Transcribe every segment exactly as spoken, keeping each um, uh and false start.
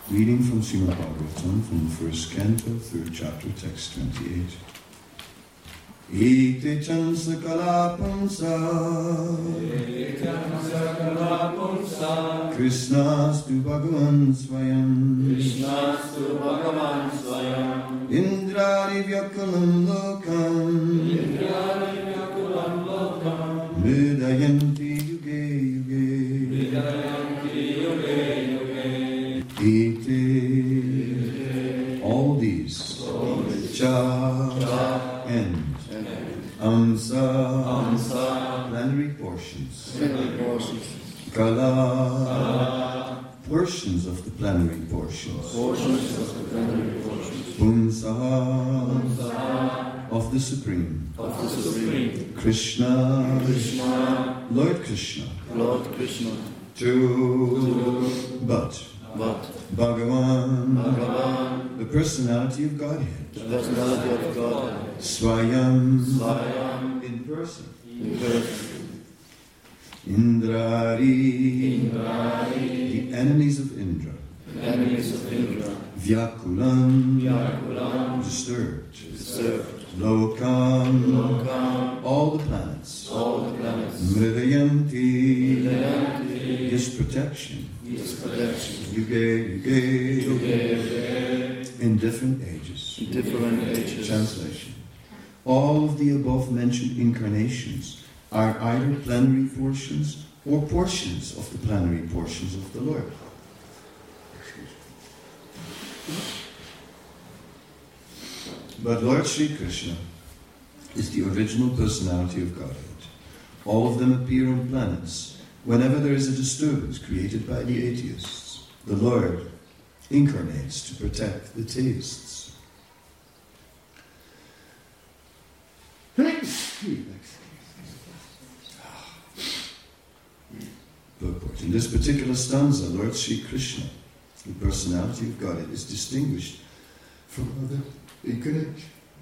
Reading from Srimad Bhagavatam from the first canto, third chapter, text twenty-eight. Ite chansa kalapamsa Krishnastu Bhagavan Swayam Krishnastu Bhagavan Swayam Indrari Vyakalam Lokam Indrari Vyakalam Lokam Mridayanti Yuge Yuge Mridayanti Yuge Yuge Ite. All these Cha and Amsa, Amsa, plenary portions, plenary portions, Kala, Kala, portions of the plenary portions, portions of the plenary portions, Pumsaha, Pumsaha, of the Supreme, of the Supreme, Krishna, Krishna, Lord Krishna, Lord Krishna, to, but, but, Bhagavan, Bhagavan, the personality of Godhead, the personality of God, Swayam, Swayam, in person, in person, Indrari, Indrari, the enemies of Indra, the enemies of Indra, Vyakulam, Vyakulam, disturbed, disturbed, Lokam, Lokam, all the planets, all the planets, Mridayanti, Mridayanti, his protection, his protection, Yuge, Yuge, Yuge, in different ages. in different ages. Translation. All of the above mentioned incarnations are either plenary portions or portions of the plenary portions of the Lord. But Lord Sri Krishna is the original personality of Godhead. All of them appear on planets whenever there is a disturbance created by the atheists. The Lord incarnates to protect the theists. Purport. In this particular stanza, Lord Sri Krishna, the personality of Godhead, is distinguished from other incarnations.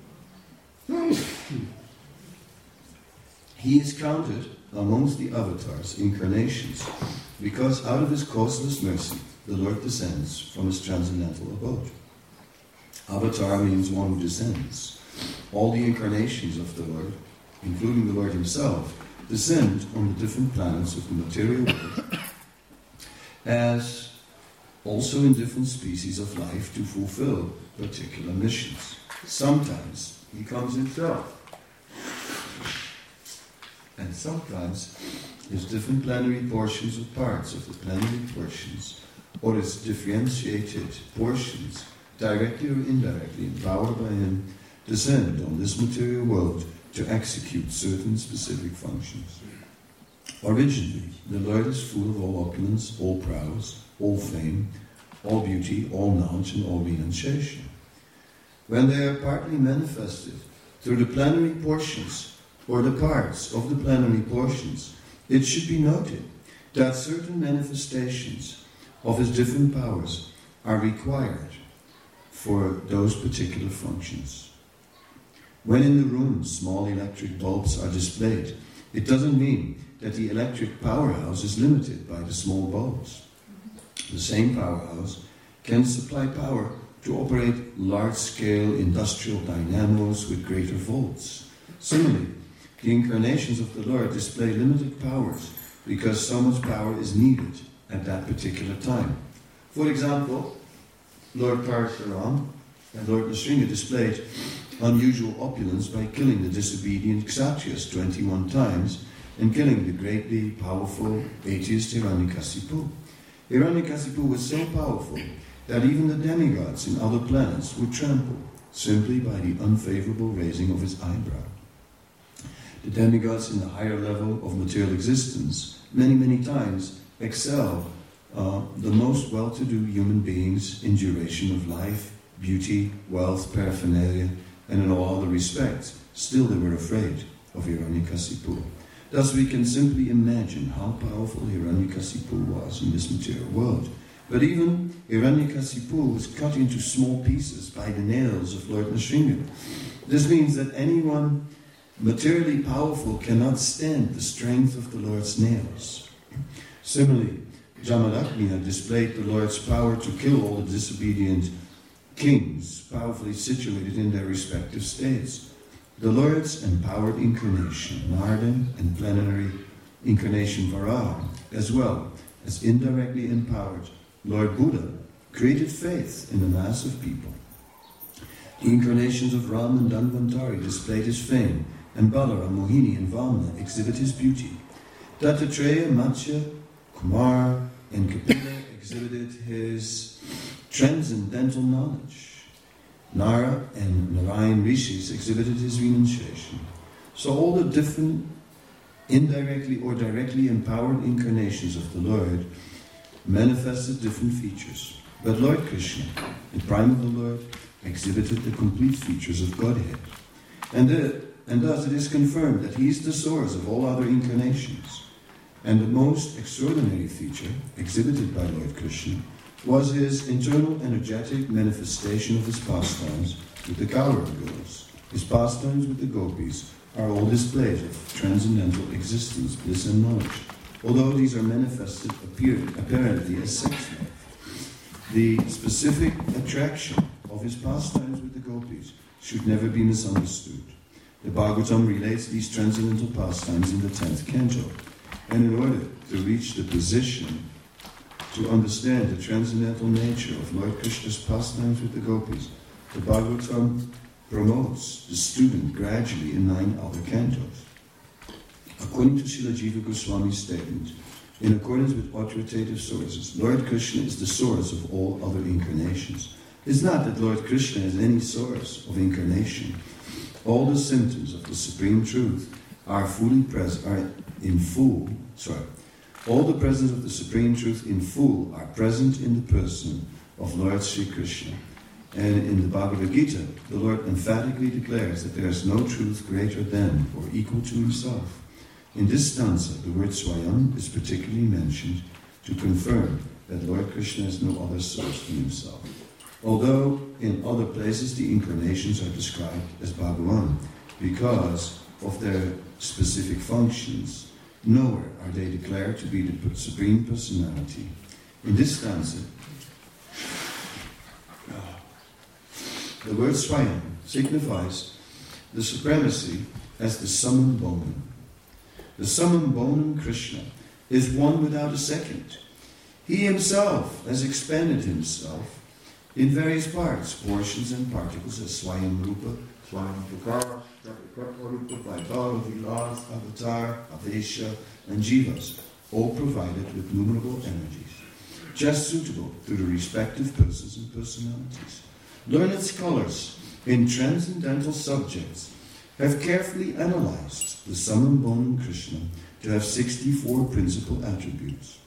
He is counted amongst the avatars, incarnations, because out of his causeless mercy, the Lord descends from his transcendental abode. Avatar means one who descends. All the incarnations of the Lord, including the Lord himself, descend on the different planets of the material world, as also in different species of life to fulfill particular missions. Sometimes he comes himself, and sometimes his different plenary portions or parts of the plenary portions, or his differentiated portions, directly or indirectly empowered by him, descend on this material world to execute certain specific functions. Originally, the Lord is full of all opulence, all prowess, all fame, all beauty, all knowledge, and all renunciation. When they are partly manifested through the plenary portions or the parts of the plenary portions, it should be noted that certain manifestations of his different powers are required for those particular functions. When in the room small electric bulbs are displayed, it doesn't mean that the electric powerhouse is limited by the small bulbs. The same powerhouse can supply power to operate large-scale industrial dynamos with greater volts. Similarly, the incarnations of the Lord display limited powers because so much power is needed at that particular time. For example, Lord Parashuram and Lord Nrsimha displayed unusual opulence by killing the disobedient Kshatriyas twenty-one times and killing the greatly powerful atheist Hiranyakasipu. Hiranyakasipu was so powerful that even the demigods in other planets would tremble simply by the unfavorable raising of his eyebrow. The demigods in the higher level of material existence many, many times excel uh, the most well-to-do human beings in duration of life, beauty, wealth, paraphernalia, and in all other respects. Still they were afraid of Hiranyakasipu. Thus we can simply imagine how powerful Hiranyakasipu was in this material world. But even Hiranyakasipu was cut into small pieces by the nails of Lord Nrsimha. This means that anyone materially powerful cannot stand the strength of the Lord's nails. Similarly, Jamadagni had displayed the Lord's power to kill all the disobedient kings, powerfully situated in their respective states. The Lord's empowered incarnation, Narden, and plenary incarnation Varaha, as well as indirectly empowered Lord Buddha, created faith in the mass of people. The incarnations of Ram and Dhanvantari displayed his fame, and Balara, Mohini, and Vamna exhibit his beauty. Dattatreya, Matsya, Kumar, and Kapila exhibited his transcendental knowledge. Nara and Narayan Rishis exhibited his renunciation. So all the different indirectly or directly empowered incarnations of the Lord manifested different features. But Lord Krishna, the prime of the Lord, exhibited the complete features of Godhead. And, the, and thus it is confirmed that he is the source of all other incarnations. And the most extraordinary feature exhibited by Lord Krishna was his internal energetic manifestation of his pastimes with the Kaurava girls. His pastimes with the gopis are all displays of transcendental existence, bliss and knowledge, although these are manifested appear, apparently as sex life. The specific attraction of his pastimes with the gopis should never be misunderstood. The Bhagavatam relates these transcendental pastimes in the tenth canto, and in order to reach the position to understand the transcendental nature of Lord Krishna's pastimes with the gopis, the Bhagavatam promotes the student gradually in nine other cantos. According to Srila Jiva Goswami's statement, in accordance with authoritative sources, Lord Krishna is the source of all other incarnations. It's not that Lord Krishna is any source of incarnation. All the symptoms of the Supreme Truth are fully present, are in full, sorry, all the presence of the Supreme Truth in full are present in the person of Lord Sri Krishna. And in the Bhagavad Gita, the Lord emphatically declares that there is no truth greater than or equal to himself. In this stanza, the word Swayam is particularly mentioned to confirm that Lord Krishna has no other source than himself. Although in other places the incarnations are described as Bhagavan because of their specific functions, nowhere are they declared to be the Supreme Personality. In this stanza, the word Swayam signifies the supremacy as the summum bonum. The summum bonum Krishna is one without a second. He himself has expanded himself in various parts, portions and particles as Swayam Rupa, Swayam Prakash, Rupa, Vaibhava, Vilas, Avatar, Avesha, and Jivas, all provided with numerable energies, just suitable to the respective persons and personalities. Learned scholars in transcendental subjects have carefully analyzed the summum bonum Krishna to have sixty-four principal attributes.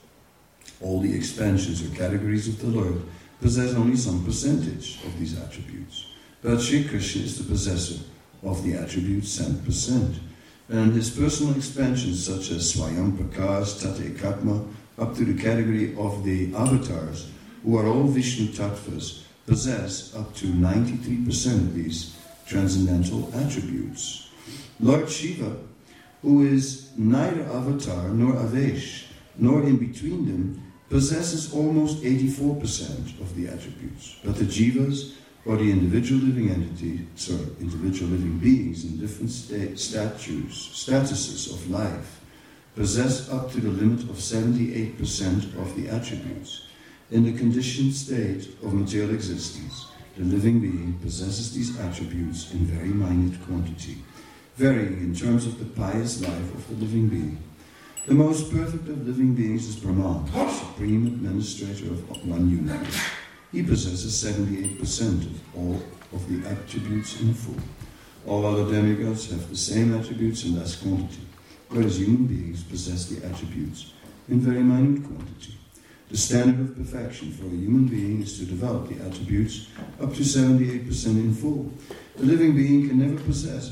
All the expansions or categories of the Lord possess only some percentage of these attributes, but Sri Krishna is the possessor of the attributes one hundred percent. And his personal expansions such as Swayam Prakash, Tate Katma, up to the category of the avatars, who are all Vishnu Tattvas, possess up to ninety-three percent of these transcendental attributes. Lord Shiva, who is neither avatar nor avesh, nor in between them, possesses almost eighty-four percent of the attributes. But the jivas, or the individual living entity, sorry, individual living beings in different sta- statues, statuses of life, possess up to the limit of seventy-eight percent of the attributes. In the conditioned state of material existence, the living being possesses these attributes in very minute quantity, varying in terms of the pious life of the living being. The most perfect of living beings is Brahma, the supreme administrator of one universe. He possesses seventy-eight percent of all of the attributes in full. All other demigods have the same attributes in less quantity, whereas human beings possess the attributes in very minute quantity. The standard of perfection for a human being is to develop the attributes up to seventy-eight percent in full. The living being can never possess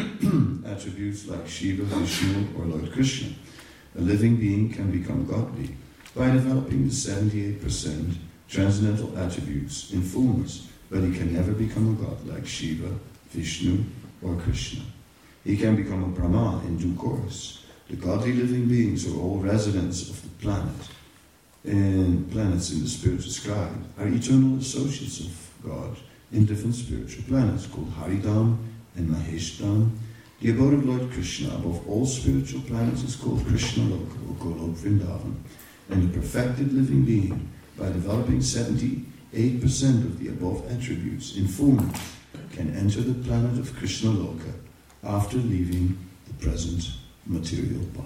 attributes like Shiva, Vishnu, or Lord Krishna. A living being can become godly by developing the seventy-eight percent transcendental attributes in fullness, but he can never become a god like Shiva, Vishnu, or Krishna. He can become a Brahma in due course. The godly living beings are all residents of the planet. and planets in the spiritual sky are eternal associates of God in different spiritual planets called Haridham and Maheshdham. The abode of Lord Krishna above all spiritual planets is called Krishna Loka or Golok Vrindavan, and the perfected living being, by developing seventy-eight percent of the above attributes in fullness, can enter the planet of Krishna Loka after leaving the present material body.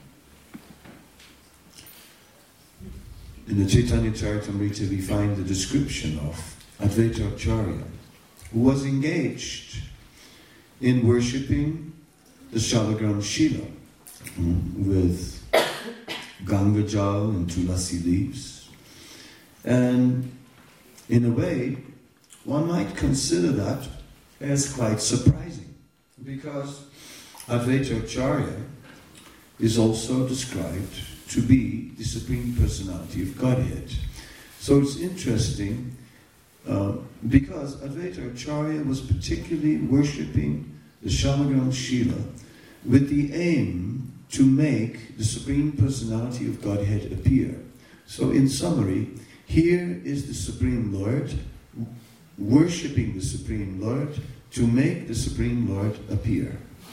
In the Chaitanya Charitamrita we find the description of Advaita Acharya, who was engaged in worshipping the Shalagram Shila um, with Ganga Jal and Tulasi leaves. And in a way, one might consider that as quite surprising, because Advaita Acharya is also described to be the Supreme Personality of Godhead. So it's interesting uh, because Advaita Acharya was particularly worshipping the Shalagram Shila with the aim to make the Supreme Personality of Godhead appear. So in summary, here is the Supreme Lord worshipping the Supreme Lord to make the Supreme Lord appear.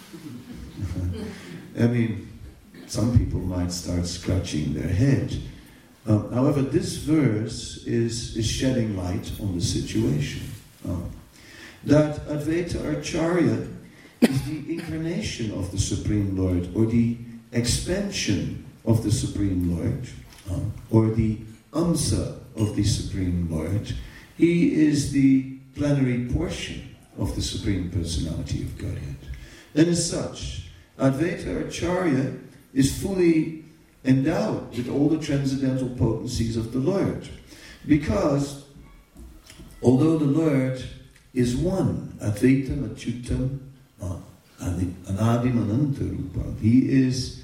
I mean, some people might start scratching their head. Um, however, this verse is, is shedding light on the situation. Um, that Advaita Acharya is the incarnation of the Supreme Lord, or the expansion of the Supreme Lord, um, or the Amsa of the Supreme Lord. He is the plenary portion of the Supreme Personality of Godhead. And as such, Advaita Acharya is fully endowed with all the transcendental potencies of the Lord. Because, although the Lord is one, Advaitam Achyutam uh, Anadim Anantarupam, he is,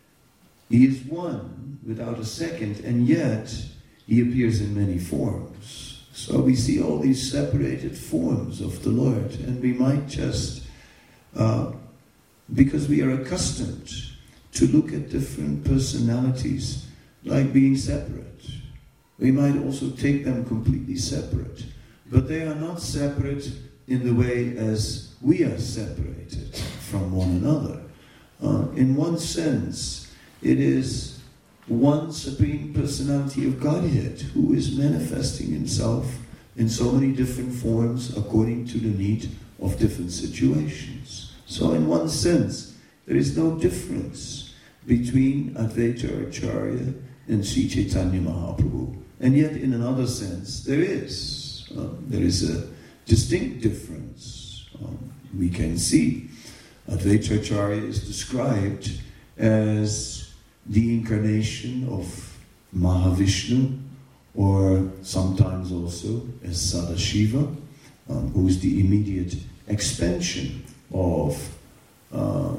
he is one without a second, and yet he appears in many forms. So we see all these separated forms of the Lord, and we might just, uh, because we are accustomed to look at different personalities like being separate, we might also take them completely separate. But they are not separate in the way as we are separated from one another. Uh, in one sense, it is one Supreme Personality of Godhead who is manifesting himself in so many different forms according to the need of different situations. So in one sense, there is no difference between Advaita Acharya and Sri Chaitanya Mahaprabhu. And yet in another sense, there is. Uh, there is a distinct difference. Um, we can see Advaita Acharya is described as the incarnation of Mahavishnu, or sometimes also as Sadashiva, um, who is the immediate expansion of, uh,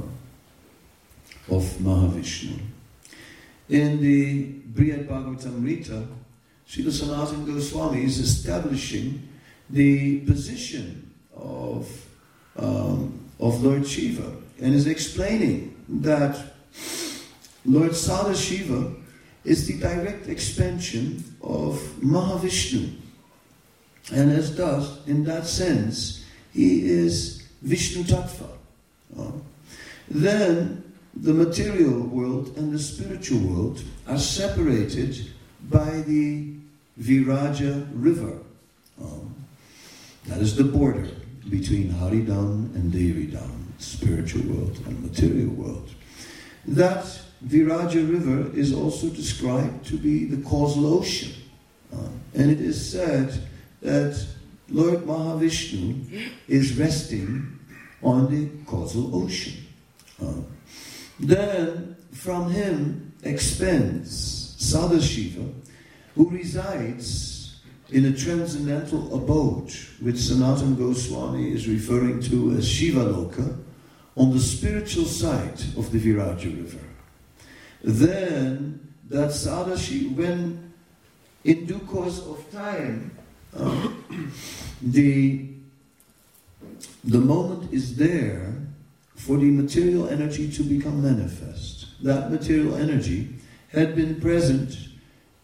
of Mahavishnu. In the Brihad Bhagavatamrita, Srila Sanatana Goswami is establishing the position of, um, of Lord Shiva, and is explaining that Lord Sadashiva is the direct expansion of Mahavishnu. And as thus, in that sense, he is Vishnu Tattva. Uh, then the material world and the spiritual world are separated by the Viraja river. Um, that is the border between Haridham and Devidam, spiritual world and material world. That Viraja river is also described to be the causal ocean. Uh, and it is said that Lord Mahavishnu is resting on the causal ocean. Uh, then from him expands Sadashiva, who resides in a transcendental abode, which Sanatana Goswami is referring to as Shiva Loka, on the spiritual side of the Viraja river. Then that Sadashiva, when in due course of time, uh, the, the moment is there for the material energy to become manifest. That material energy had been present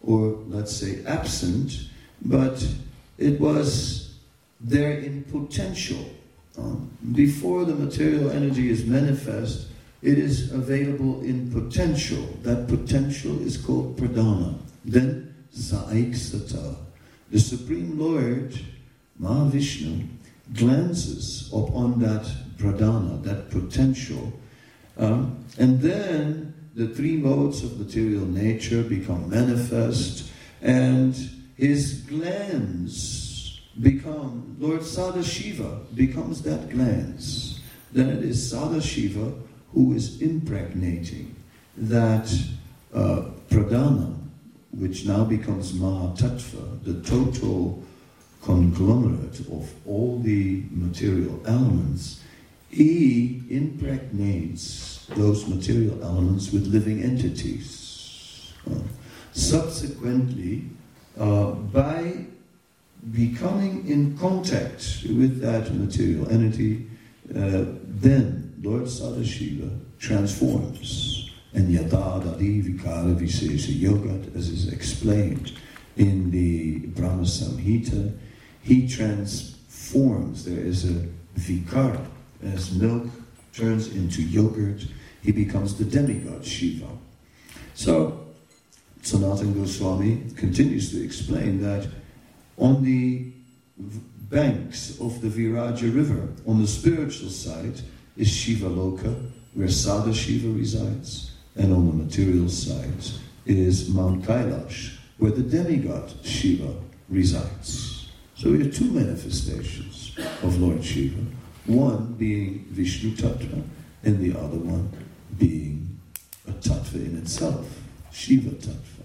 or let's say absent, but it was there in potential. Um, before the material energy is manifest, it is available in potential. That potential is called pradana. Then Saiksata, the Supreme Lord, Mahavishnu, glances upon that pradana, that potential, um, and then the three modes of material nature become manifest, and his glance become, Lord Sadashiva becomes that glance. Then it is Sadashiva who is impregnating that uh, pradana, which now becomes Mahatattva, the total conglomerate of all the material elements. He impregnates those material elements with living entities. Uh, subsequently, uh, by becoming in contact with that material entity, uh, then Lord Sadashiva transforms. And Yada Dadi Vikara Visesa Yogat, as is explained in the Brahma Samhita, he transforms. There is a vikara. As milk turns into yogurt, he becomes the demigod Shiva. So, Sanatana Goswami continues to explain that on the banks of the Viraja river, on the spiritual side, is Shiva Loka, where Sadashiva resides, and on the material side is Mount Kailash, where the demigod Shiva resides. So we have two manifestations of Lord Shiva, one being Vishnu Tattva, and the other one being a Tattva in itself, Shiva Tattva.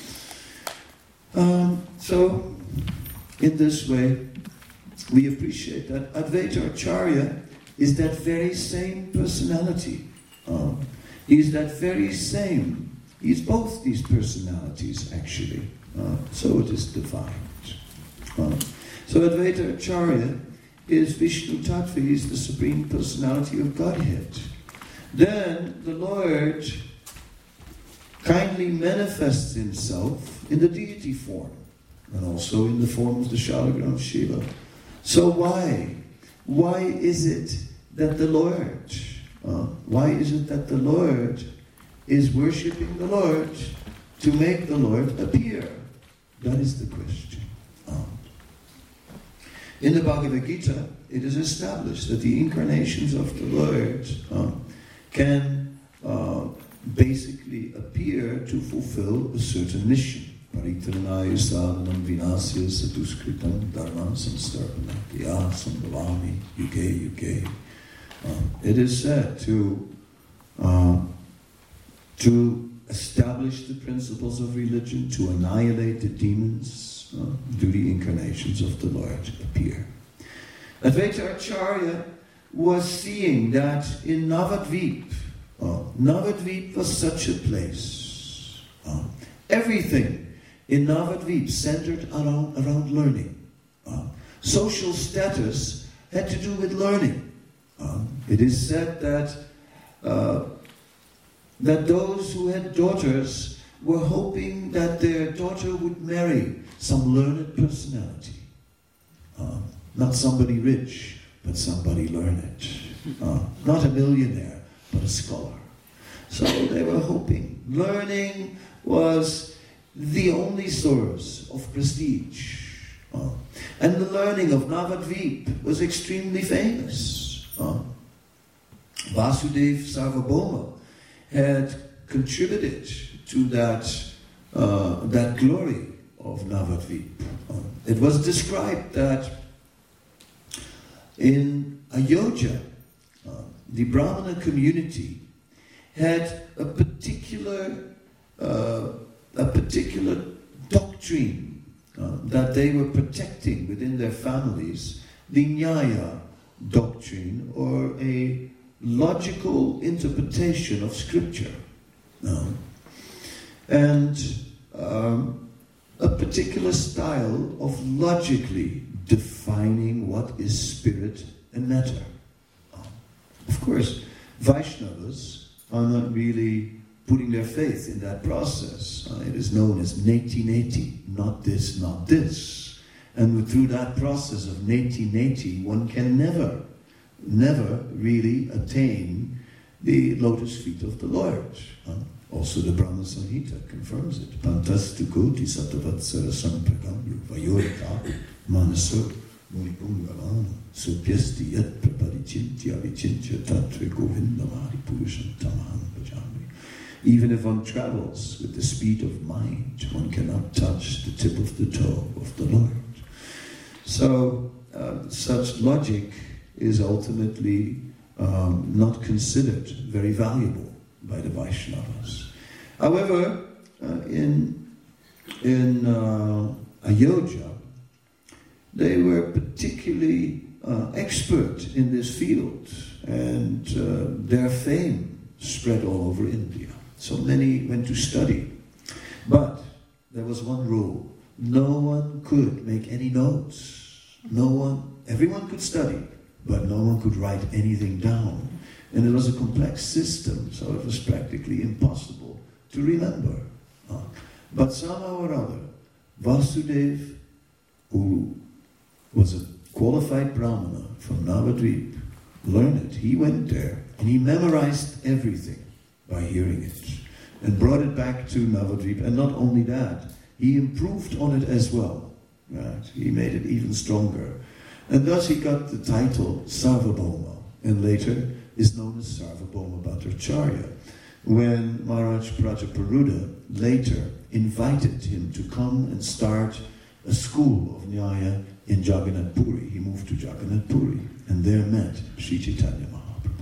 Um, so, in this way, we appreciate that Advaita Acharya is that very same personality. Um, he's that very same. He's both these personalities, actually. Uh, so it is defined. Uh, so Advaita Acharya is Vishnu Tattva. He's the Supreme Personality of Godhead. Then the Lord kindly manifests himself in the deity form, and also in the form of the Shalagram Shiva. So why? Why is it that the Lord, uh, why is it that the Lord is worshipping the Lord to make the Lord appear? That is the question. Um, in the Bhagavad Gita, it is established that the incarnations of the Lord uh, can uh, basically appear to fulfill a certain mission. Paritranaya sadhanam vinasya saduskritam dharma samstarpanatya sambhavami yuge yuge. Um, it is said to uh, to establish the principles of religion, to annihilate the demons, uh, do the incarnations of the Lord appear. Advaita Acharya was seeing that in Navadvip, uh, Navadvip was such a place. Uh, everything in Navadvip centered around, around learning. Uh, social status had to do with learning. Uh, it is said that uh, that those who had daughters were hoping that their daughter would marry some learned personality. Uh, not somebody rich, but somebody learned. Uh, not a millionaire, but a scholar. So they were hoping. Learning was the only source of prestige. Uh, and the learning of Navadvip was extremely famous. Uh, Vasudev Sarvabhauma had contributed to that uh, that glory of Navadvip. Uh, it was described that in Ayodhya, uh, the Brahmana community had a particular uh, a particular doctrine uh, that they were protecting within their families, the Nyaya doctrine, or a logical interpretation of scripture. No. And um, a particular style of logically defining what is spirit and matter. Um, of course, Vaishnavas are not really putting their faith in that process. Uh, it is known as neti neti, not this, not this. And through that process of neti neti, one can never, never really attain the lotus feet of the Lord. Uh, also the Brahma Samhita confirms it. Pantastu koti satavatsara sampragamyo vayorita manaso Munipungavan, Supyasti yat prapadicintya vicintya tatra govindamari purusham tamaham bhajami. Even if one travels with the speed of mind, one cannot touch the tip of the toe of the Lord. So, uh, such logic is ultimately um, not considered very valuable by the Vaishnavas. However, uh, in, in uh, Ayodhya, they were particularly uh, expert in this field, and uh, their fame spread all over India. So many went to study. But there was one rule. No one could make any notes. No one, everyone could study, but no one could write anything down. And it was a complex system, so it was practically impossible to remember. Uh, but somehow or other, Vasudev, who was a qualified Brahmana from Navadvip, learned it. He went there and he memorized everything by hearing it and brought it back to Navadvip. And not only that, he improved on it as well. Right? He made it even stronger. And thus he got the title Sarvabhauma, and later is known as Sarvabhauma Bhattacharya. When Maharaj Prajaparuda later invited him to come and start a school of Nyaya in Jagannath Puri. He moved to Jagannath Puri and there met Sri Chaitanya Mahaprabhu.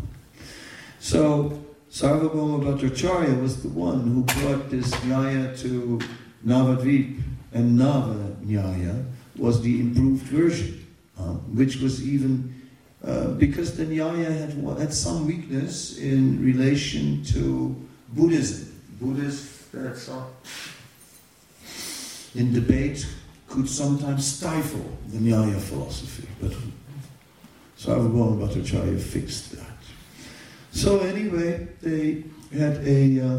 So Sarvabhauma Bhattacharya was the one who brought this Nyaya to Navadvip, and Nava Nyaya was the improved version, um, which was even uh, because the Nyaya had, had some weakness in relation to Buddhism. Buddhists, that's all. In debate, could sometimes stifle the Nyaya philosophy, but Sarvabhauma Bhattacharya fixed that. So anyway, they had a uh,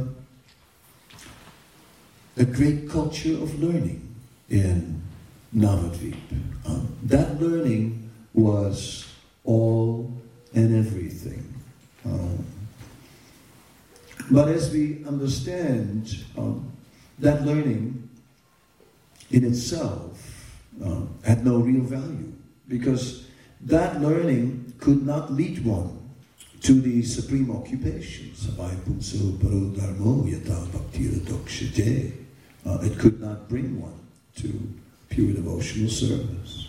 a great culture of learning in Navadvip. Um, that learning was all and everything. Um, but as we understand, um, that learning in itself uh, had no real value, because that learning could not lead one to the supreme occupations. Uh, it could not bring one to pure devotional service.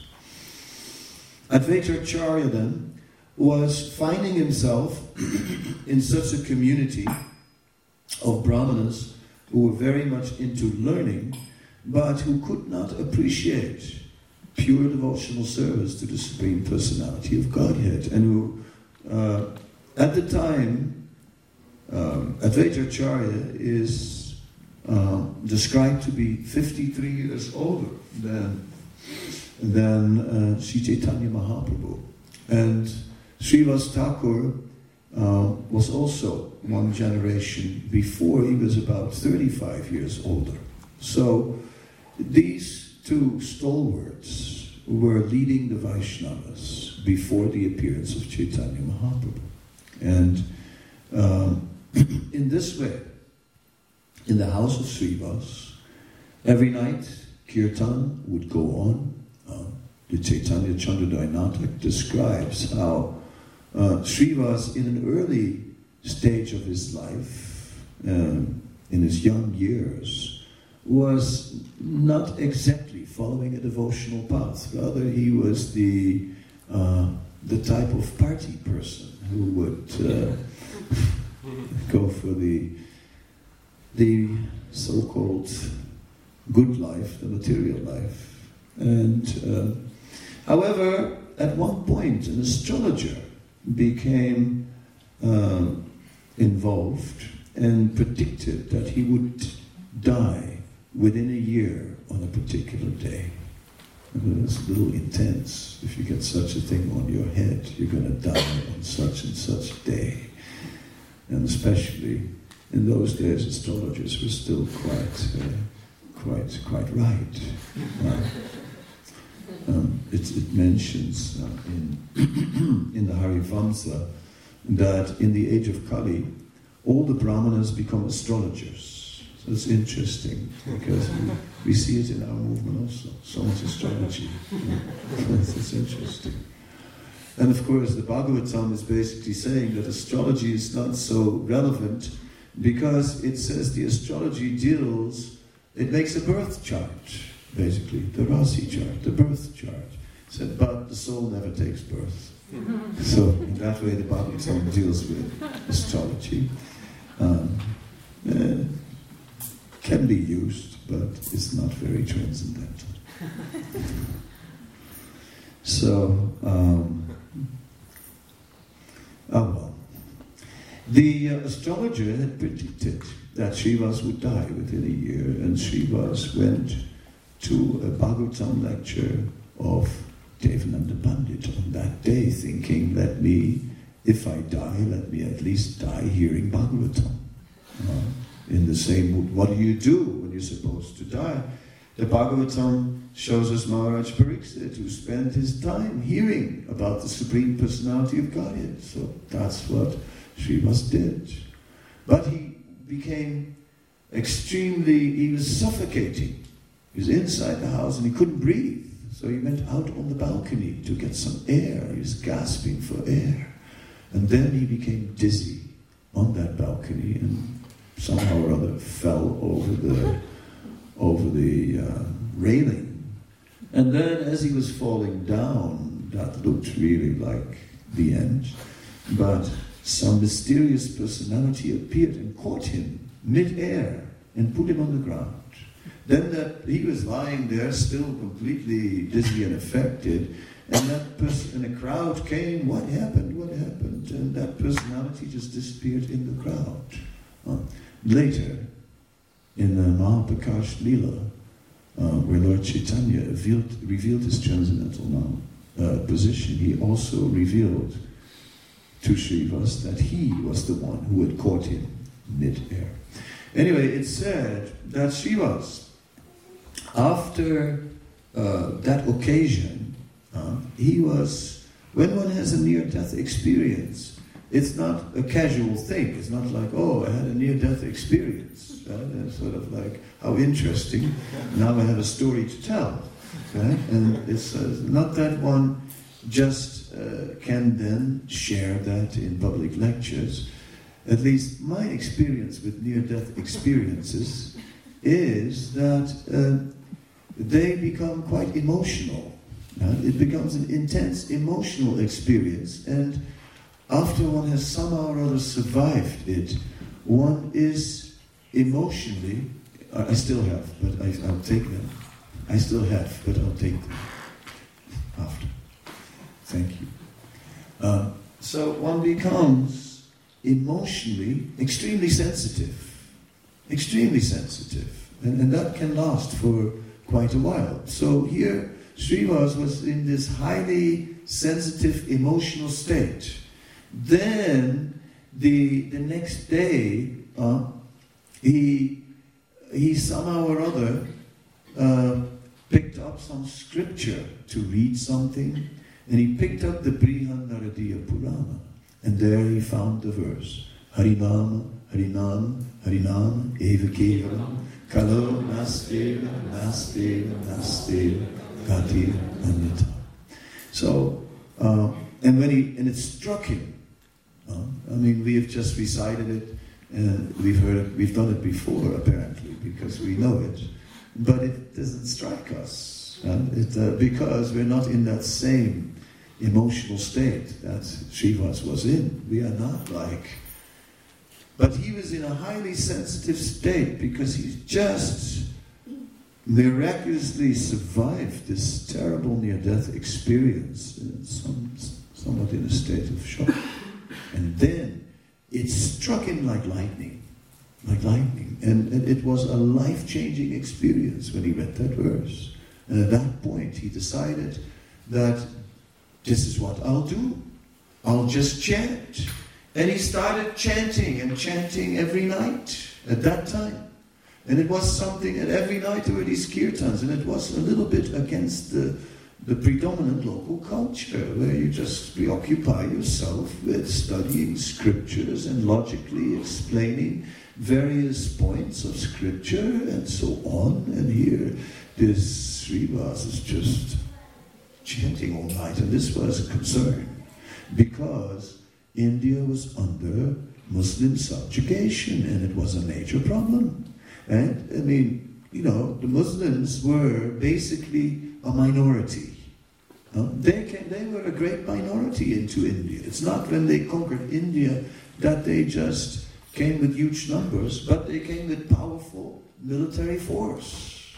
Advaita Acharya then was finding himself in such a community of Brahmanas who were very much into learning, but who could not appreciate pure devotional service to the Supreme Personality of Godhead, and who, uh, at the time, um, Advaita Acharya is uh, described to be fifty-three years older than, than uh, Sri Chaitanya Mahaprabhu. And Srivas Thakur uh, was also one generation before. He was about thirty-five years older. So these two stalwarts were leading the Vaishnavas before the appearance of Chaitanya Mahaprabhu. And um, in this way, in the house of Srivas, every night Kirtan would go on. Uh, the Chaitanya Chandrodaya Natak describes how uh, Srivas, in an early stage of his life, um, in his young years, was not exactly following a devotional path. Rather, he was the uh, the type of party person who would uh, go for the the so-called good life, the material life. And uh, however, at one point, an astrologer became uh, involved and predicted that he would die within a year on a particular day. And it's a little intense. If you get such a thing on your head, you're going to die on such and such day. And especially in those days astrologers were still quite, uh, quite, quite right. Uh, um, it, it mentions uh, in in the Harivamsa that in the age of Kali, all the brahmanas become astrologers. So it's interesting because we, we see it in our movement also. So much astrology. it's, it's interesting. And of course, the Bhagavatam is basically saying that astrology is not so relevant because it says the astrology deals, it makes a birth chart, basically, the Rasi chart, the birth chart. It said, but the soul never takes birth. So in that way, the Bhagavatam deals with astrology. Um, uh, can be used, but it's not very transcendental. So, um, oh well. The uh, astrologer had predicted that Srivas would die within a year, and Srivas went to a Bhagavatam lecture of Devananda Pandit on that day, thinking, let me, if I die, let me at least die hearing Bhagavatam. Uh, in the same mood, what do you do when you're supposed to die? The Bhagavatam shows us Maharaj Pariksit, who spent his time hearing about the Supreme Personality of Godhead. So that's what Srivas did. But he became extremely, he was suffocating. He was inside the house and he couldn't breathe. So he went out on the balcony to get some air. He was gasping for air. And then he became dizzy on that balcony and somehow or other fell over the over the uh, railing. And then as he was falling down, that looked really like the end. But some mysterious personality appeared and caught him mid-air and put him on the ground. Then that he was lying there, still completely dizzy and affected, and that person, and a crowd came. What happened? What happened? And that personality just disappeared in the crowd. Uh, later, in the Mahaprakash Leela, uh, where Lord Chaitanya revealed, revealed his transcendental now, uh, position, he also revealed to Srivas that he was the one who had caught him mid-air. Anyway, it's said that Srivas, after uh, that occasion, uh, he was, when one has a near-death experience, it's not a casual thing. It's not like, oh, I had a near-death experience. Right? And sort of like, how interesting. Now I have a story to tell. Right? And it's uh, not that one just uh, can then share that in public lectures. At least my experience with near-death experiences is that uh, they become quite emotional. Right? It becomes an intense emotional experience, and after one has somehow or other survived it, one is emotionally, I still have, but I, I'll take them. I still have, but I'll take them after. Thank you. Uh, so one becomes emotionally extremely sensitive. Extremely sensitive. And, and that can last for quite a while. So here, Srivas was in this highly sensitive emotional state. Then, the the next day, uh, he he somehow or other uh, picked up some scripture to read something, and he picked up the Brihan Naradiya Purana, and there he found the verse, Harinama, Harinama, Harinama, Eva Kevalam, Kalo Nasteva, Nasteva, Nasteva, Gati Anyata. So, uh, and when he, and it struck him. Uh, I mean, we have just recited it, and we've heard it, we've done it before, apparently, because we know it. But it doesn't strike us, uh, it, uh, because we're not in that same emotional state that Srivas was in. We are not like... But he was in a highly sensitive state because he just miraculously survived this terrible near-death experience, in some, somewhat in a state of shock. And then it struck him like lightning, like lightning. And, and it was a life-changing experience when he read that verse. And at that point he decided that this is what I'll do. I'll just chant. And he started chanting and chanting every night at that time. And it was something, and every night there were these kirtans, and it was a little bit against the, the predominant local culture, where you just preoccupy yourself with studying scriptures and logically explaining various points of scripture and so on. And here, this Srivas is just chanting all night, and this was a concern, because India was under Muslim subjugation, and it was a major problem. And, I mean, you know, the Muslims were basically a minority. Uh, they, came, they were a great minority into India. It's not when they conquered India that they just came with huge numbers, but they came with powerful military force.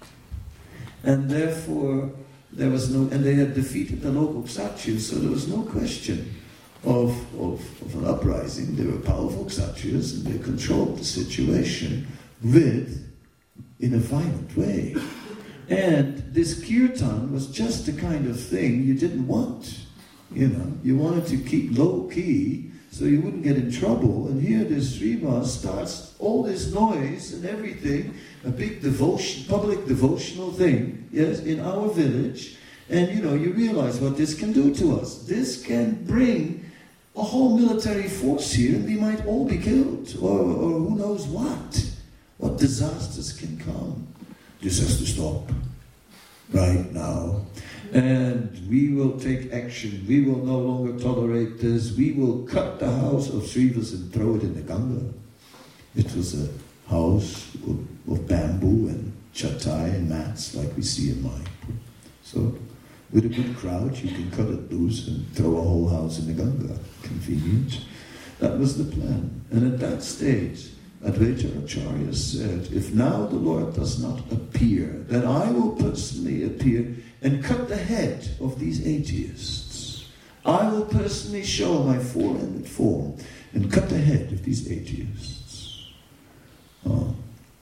And therefore, there was no, and they had defeated the local Kshatriyas, so there was no question of, of, of an uprising. They were powerful Kshatriyas, and they controlled the situation with, in a violent way. And this kirtan was just the kind of thing you didn't want. You know, you wanted to keep low key so you wouldn't get in trouble. And here this Srivas starts all this noise and everything, a big devotion, public devotional thing, yes, in our village. And you know, you realize what this can do to us. This can bring a whole military force here, and we might all be killed, or, or who knows what. What disasters can come. This has to stop right now. And we will take action. We will no longer tolerate this. We will cut the house of Srivas and throw it in the Ganga. It was a house of, of bamboo and chatai and mats like we see in Mayapur. So, with a good crowd, you can cut it loose and throw a whole house in the Ganga. Convenient. That was the plan. And at that stage, Advaita Acharya said, if now the Lord does not appear, then I will personally appear and cut the head of these atheists. I will personally show my four-ended form and cut the head of these atheists. Oh.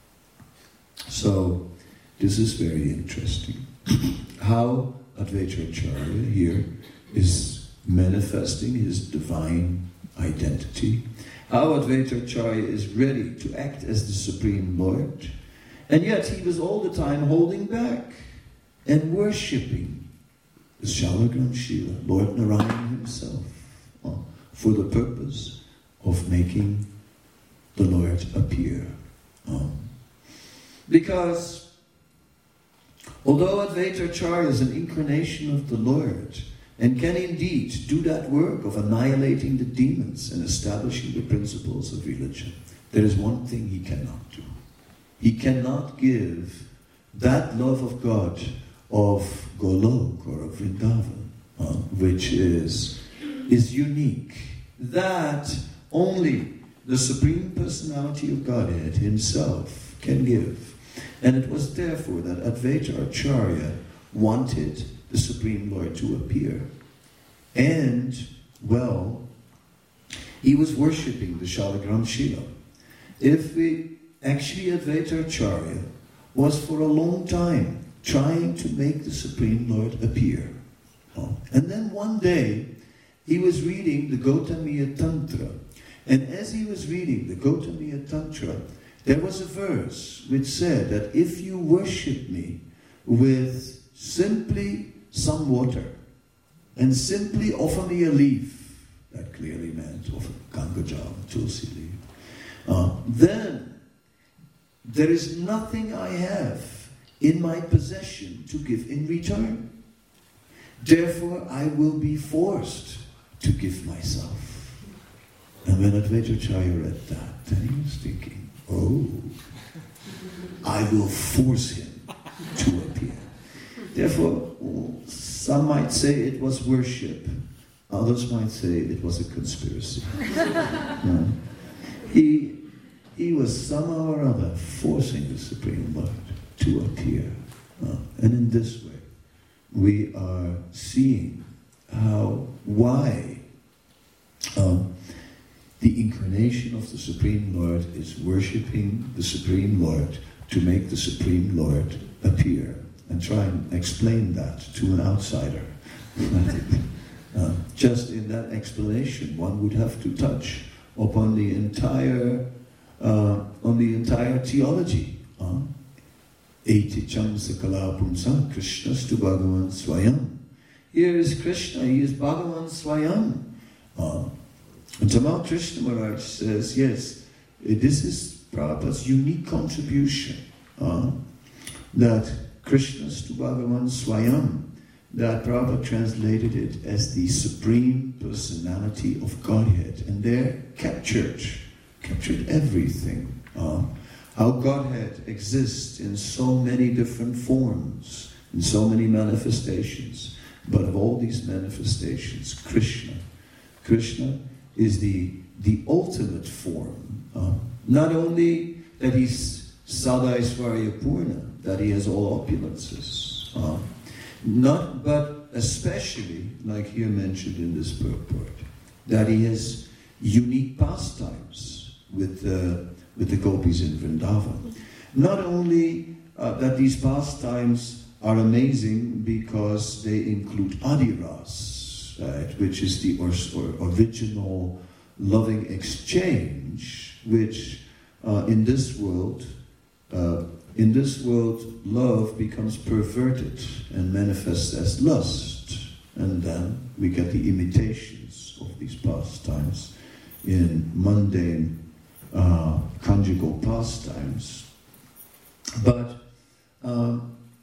So, this is very interesting. How Advaita Acharya here is manifesting his divine identity. How Advaita Acharya is ready to act as the Supreme Lord, and yet he was all the time holding back and worshipping the Shalagram Shila, Lord Narayan himself, uh, for the purpose of making the Lord appear. Um, because although Advaita Acharya is an incarnation of the Lord, and can indeed do that work of annihilating the demons and establishing the principles of religion, there is one thing he cannot do. He cannot give that love of God of Golok or of Vrindavan, uh, which is, is unique, that only the Supreme Personality of Godhead himself can give. And it was therefore that Advaita Acharya wanted the Supreme Lord to appear. And, well, he was worshipping the Shalagram Shila. If we, actually Advaita Acharya was for a long time trying to make the Supreme Lord appear. Oh. And then one day, he was reading the Gautamiya Tantra. And as he was reading the Gautamiya Tantra, there was a verse which said that if you worship me with simply some water, and simply offer me a leaf, that clearly meant offer Ganga Jal, Tulsi leaf, uh, then there is nothing I have in my possession to give in return. Therefore, I will be forced to give myself. And when Advaita Acharya read that, then he was thinking, oh, I will force him to appear. Therefore, some might say it was worship. Others might say it was a conspiracy. No. He, he was somehow or other forcing the Supreme Lord to appear. No. And in this way, we are seeing how, why um, the incarnation of the Supreme Lord is worshipping the Supreme Lord to make the Supreme Lord appear. And try and explain that to an outsider. uh, just in that explanation, one would have to touch upon the entire, uh, on the entire theology. Uh, Eticham sakala pumsa Krishnastu Bhagavan Swayam. Here is Krishna, he is Bhagavan Swayam. Uh, and Tamal Krishna Maharaj says, yes, this is Prabhupada's unique contribution. Uh, that Krishnastu Bhagavan Swayam, that Prabhupada translated it as the Supreme Personality of Godhead. And there captured, captured everything. Uh, how Godhead exists in so many different forms, in so many manifestations. But of all these manifestations, Krishna, Krishna is the, the ultimate form. Uh, not only that he's Sadaishvarya Purna, that he has all opulences, uh, not, but especially, like here mentioned in this purport, that he has unique pastimes with the, with the gopis in Vrindavan. Not only uh, that these pastimes are amazing because they include adiras, right, which is the or, or original loving exchange, which uh, in this world, uh, in this world, love becomes perverted and manifests as lust, and then we get the imitations of these pastimes in mundane uh, conjugal pastimes. But uh,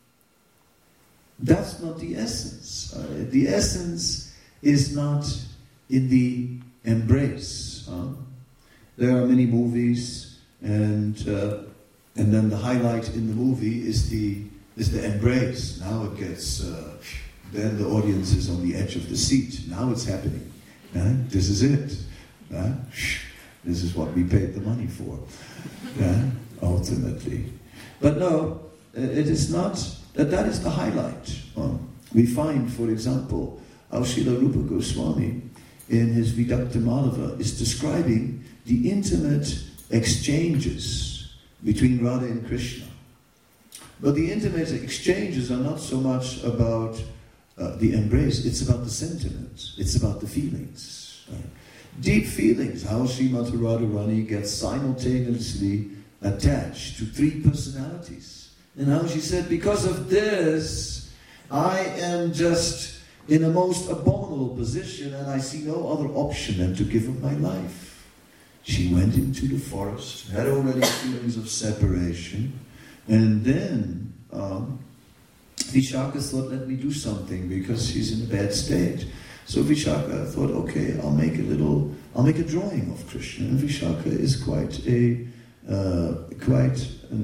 that's not the essence. Uh, the essence is not in the embrace. Uh, there are many movies, and uh, and then the highlight in the movie is the is the embrace. Now it gets. Uh, then the audience is on the edge of the seat. Now it's happening. Uh, this is it. Uh, this is what we paid the money for. Uh, ultimately, but no, it is not. That that is the highlight. Um, we find, for example, how Srila Rupa Goswami in his Vidakta Madhava is describing the intimate exchanges between Radha and Krishna. But the intimate exchanges are not so much about uh, the embrace, it's about the sentiment, it's about the feelings. Right? Deep feelings, how Srimati Radharani gets simultaneously attached to three personalities. And how she said, because of this, I am just in a most abominable position and I see no other option than to give up my life. She went into the forest, had already feelings of separation, and then um, Vishaka thought, let me do something because she's in a bad state. So Vishaka thought, okay, I'll make a little, I'll make a drawing of Krishna. And Vishaka is quite a Uh, quite a,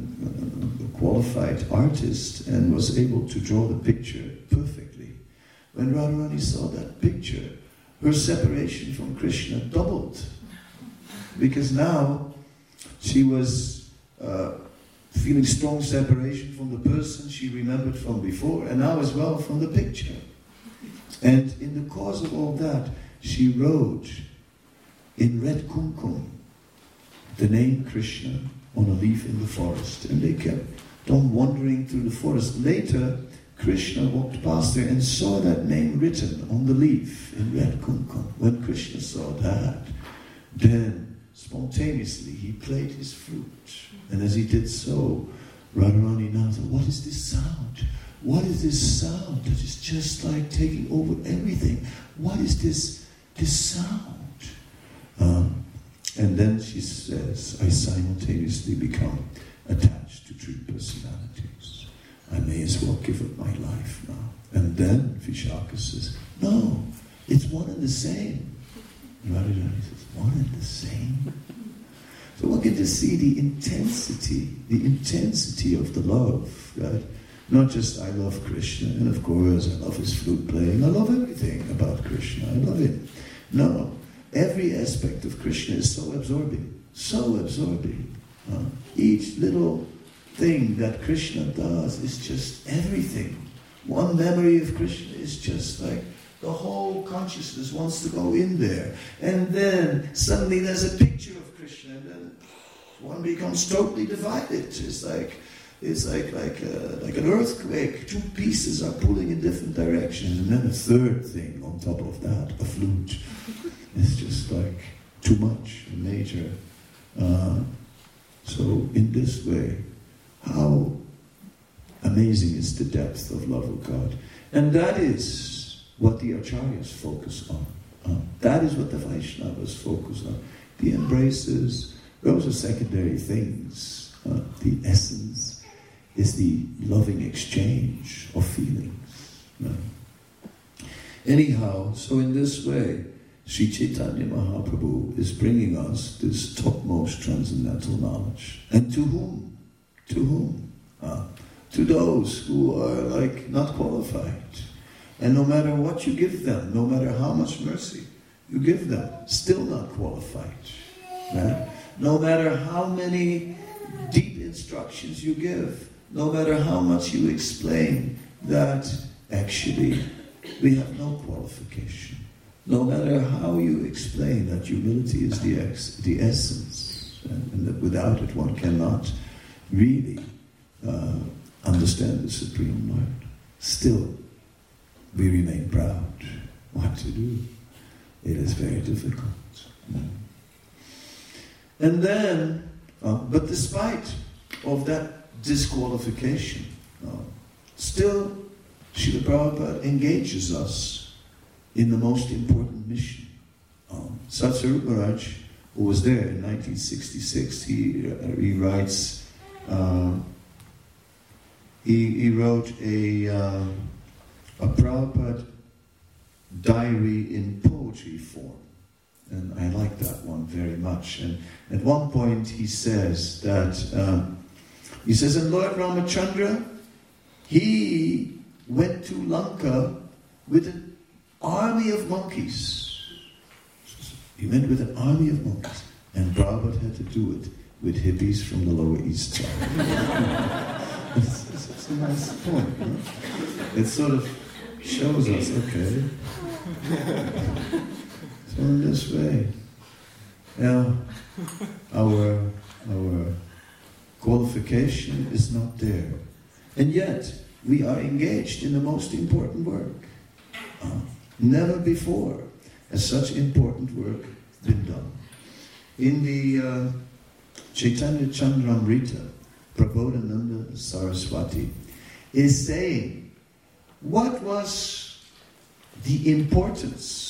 a qualified artist and was able to draw the picture perfectly. When Radharani saw that picture, her separation from Krishna doubled. Because now she was uh, feeling strong separation from the person she remembered from before, and now as well from the picture. And in the course of all that, she wrote in red kumkum the name Krishna on a leaf in the forest. And they kept on wandering through the forest. Later, Krishna walked past her and saw that name written on the leaf in red kumkum. When Krishna saw that, then spontaneously he played his flute. And as he did so, Radharani now thought, what is this sound? What is this sound that is just like taking over everything? What is this, this sound? Um, And then she says, I simultaneously become attached to three personalities. I may as well give up my life now. And then Vishaka says, no, it's one and the same. Radharani says, one and the same? So one can just see the intensity, the intensity of the love, right? Not just I love Krishna, and of course I love his flute playing, I love everything about Krishna, I love him. No. Every aspect of Krishna is so absorbing, so absorbing. Uh, each little thing that Krishna does is just everything. One memory of Krishna is just like the whole consciousness wants to go in there. And then suddenly there's a picture of Krishna, and then one becomes totally divided. It's like it's like like a, like an earthquake. Two pieces are pulling in different directions, and then a third thing on top of that, a flute. It's just like too much, major. Uh, so in this way, how amazing is the depth of love of God. And that is what the Acharyas focus on. Uh, that is what the Vaishnavas focus on. The embraces, those are secondary things. Uh, the essence is the loving exchange of feelings. Uh, anyhow, so in this way, Sri Chaitanya Mahaprabhu is bringing us this topmost transcendental knowledge. And to whom? To whom? Uh, to those who are like not qualified. And no matter what you give them, no matter how much mercy you give them, still not qualified. Right? No matter how many deep instructions you give, no matter how much you explain, that actually we have no qualification. No matter how you explain that humility is the ex- the essence, and, and that without it one cannot really uh, understand the Supreme Lord, still we remain proud. What to do? It is very difficult. Mm. And then, uh, but despite of that disqualification, uh, still Srila Prabhupada engages us in the most important mission. Um, Satsarup Maharaj, who was there in nineteen sixty-six, he, uh, he writes, uh, he, he wrote a, uh, a Prabhupada diary in poetry form. And I like that one very much. And at one point he says that, um, he says, and Lord Ramachandra, he went to Lanka with an army of monkeys. He went with an army of monkeys. And Prabhupada had to do it with hippies from the Lower East Side. it's, it's, it's a nice point. Huh? It sort of shows us, okay. So in this way, yeah, our, our qualification is not there. And yet, we are engaged in the most important work. Uh, never before has such important work been done. In the uh, Chaitanya Chandramrita, Prabodhananda Saraswati is saying, what was the importance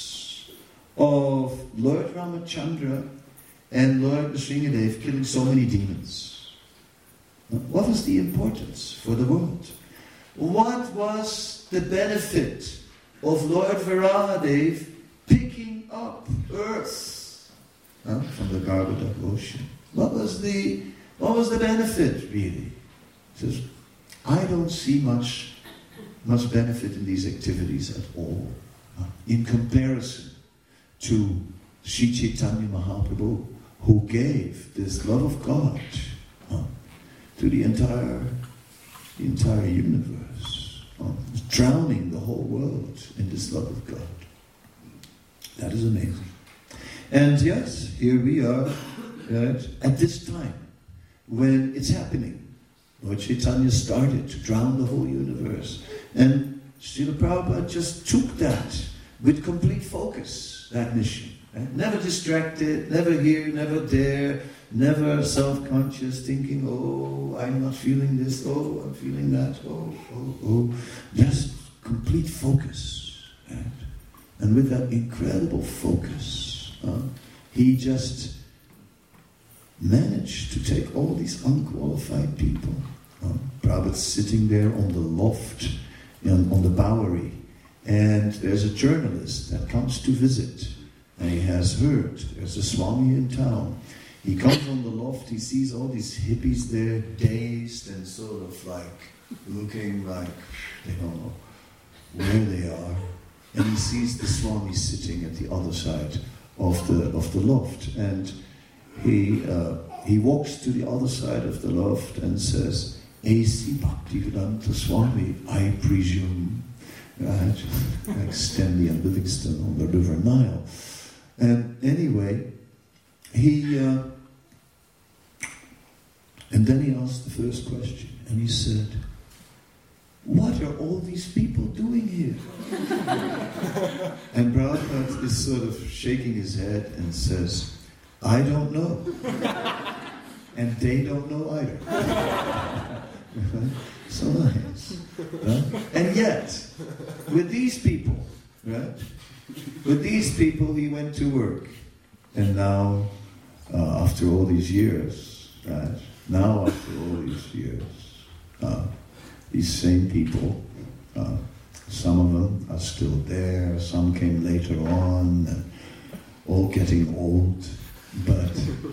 of Lord Ramachandra and Lord Nrsimhadev killing so many demons? What was the importance for the world? What was the benefit of Lord Varahadev picking up earth uh, from the Garbhodak ocean? What was the what was the benefit really? He says, I don't see much much benefit in these activities at all, uh, in comparison to Sri Chaitanya Mahaprabhu, who gave this love of God uh, to the entire the entire universe, uh, drowning the whole world in this love of God. That is amazing. And yes, here we are right, at this time when it's happening. Lord Chaitanya started to drown the whole universe. And Srila Prabhupada just took that with complete focus, that mission. Right? Never distracted, never here, never there, never self-conscious, thinking, oh, I'm not feeling this, oh, I'm feeling that, oh, oh, oh. Just complete focus. Right? And with that incredible focus, uh, he just managed to take all these unqualified people. Uh, Prabhupada's sitting there on the loft, on, on the Bowery, and there's a journalist that comes to visit, and he has heard there's a Swami in town. He comes on the loft, he sees all these hippies there, dazed and sort of like looking like they don't know where they are, and he sees the Swami sitting at the other side of the of the loft, and he uh, he walks to the other side of the loft and says, A C Bhaktivedanta Swami, I presume. Right? Like Stanley and Livingston on the River Nile. And anyway, he, uh, and then he asked the first question, and he said, what are all these people doing here? And Prabhupada is sort of shaking his head and says, I don't know. And they don't know either. So nice. Right? And yet, with these people, right? With these people he went to work. And now, uh, after all these years, right? Now after all these years, uh, these same people, uh, some of them are still there, some came later on, and all getting old, but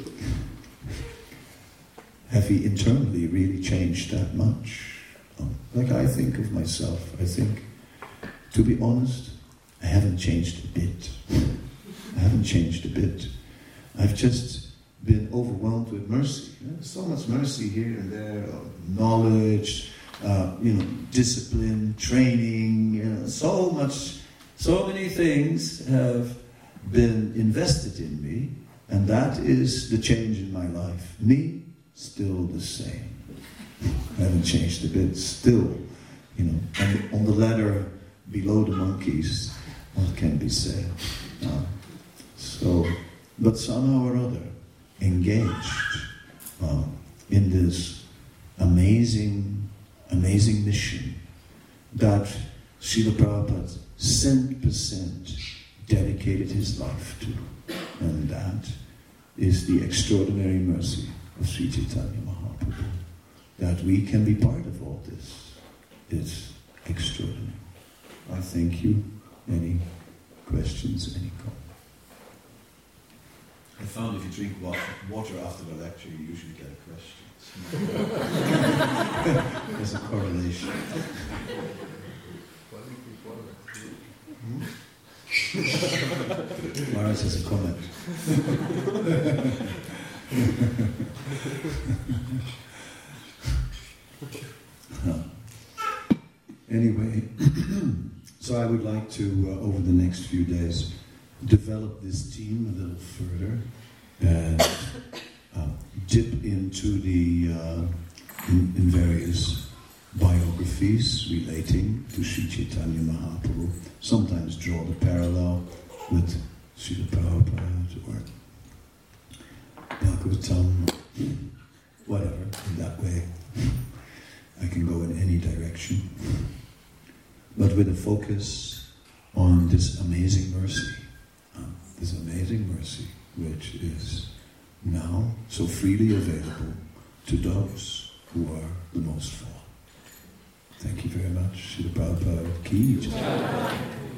have we internally really changed that much? Um, like I think of myself, I think, to be honest, I haven't changed a bit. I haven't changed a bit. I've just been overwhelmed with mercy. There's so much mercy here and there, knowledge, uh, you know, discipline, training, you know, so much, so many things have been invested in me, and that is the change in my life. Me, still the same. I haven't changed a bit, still, you know, and on the ladder below the monkeys, what can be said? Uh, so, but somehow or other, engaged uh, in this amazing, amazing mission that Srila Prabhupada cent percent dedicated his life to. And that is the extraordinary mercy of Sri Chaitanya Mahaprabhu. That we can be part of all this. It's extraordinary. I thank you. Any questions, any comments? I found if you drink water, water after the lecture, you usually get questions. There's a correlation. Hmm? Maharaj has a comment. Anyway, so I would like to, uh, over the next few days, develop this team a little further and uh, dip into the uh, in, in various biographies relating to Sri Chaitanya Mahaprabhu. Sometimes draw the parallel with Srila Prabhupada or Bhagavatam, whatever. In that way, I can go in any direction, but with a focus on this amazing mercy. This amazing mercy, which is now so freely available to those who are the most fallen. Thank you very much. Srila Prabhupada Ki Jai.